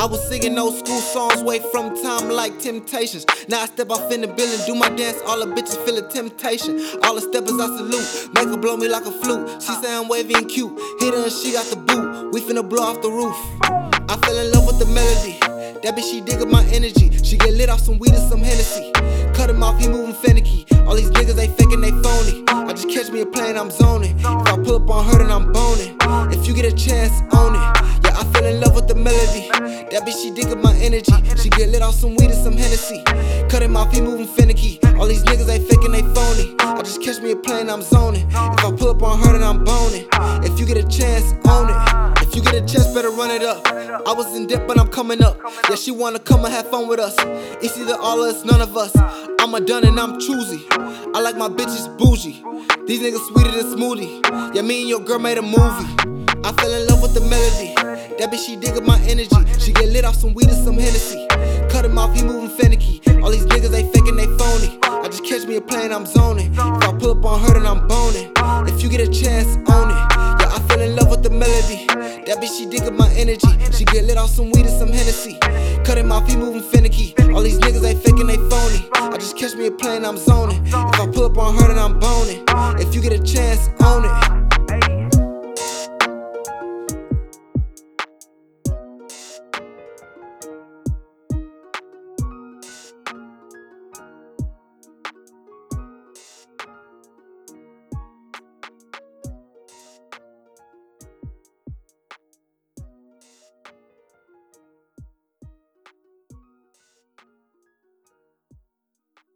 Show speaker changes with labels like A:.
A: was singing old school songs way from time like Temptations. Now I step off in the building, do my dance, all the bitches feelin' temptation. All the steppers I salute, make her blow me like a flute. She say I'm wavy and cute, hit her and she got the boot. We finna blow off the roof. I fell in love with the melody, that bitch she diggin' my energy. She get lit off some weed and some Hennessy. Cut him off, he moving finicky. All these niggas, they faking, they phony. I just catch me a plane, I'm zoning. If I pull up on her, then I'm boning. If you get a chance, own it. Yeah, I fell in love with the melody, that bitch she diggin' my energy. She get lit off some weed and some Hennessy. Cut him off, he moving finicky. All these niggas, they faking, they phony. I just catch me a plane, I'm zoning. If I pull up on her, then I'm boning. If you get a chance, own it. If you get a chance, better run it up. I was in debt, but I'm coming up. Yeah, she wanna come and have fun with us. It's either all of us, none of us. I'm a done and I'm choosy. I like my bitches bougie. These niggas sweeter than smoothie. Yeah, me and your girl made a movie. I fell in love with the melody, that bitch she diggin' my energy. She get lit off some weed and some Hennessy. Cut him off, he moving finicky. All these niggas, they faking, they phony. I just catch me a plane, I'm zoning. If I pull up on her, then I'm boning. If you get a chance, own it. Yeah, I fell in love with the melody, that bitch she diggin' my energy. She get lit off some weed and some Hennessy. Cut him off, he moving finicky. All these niggas, they faking, they phony. I just catch me a plane, I'm zoning. If I pull up on her, then I'm boning. If you get a chance, own it.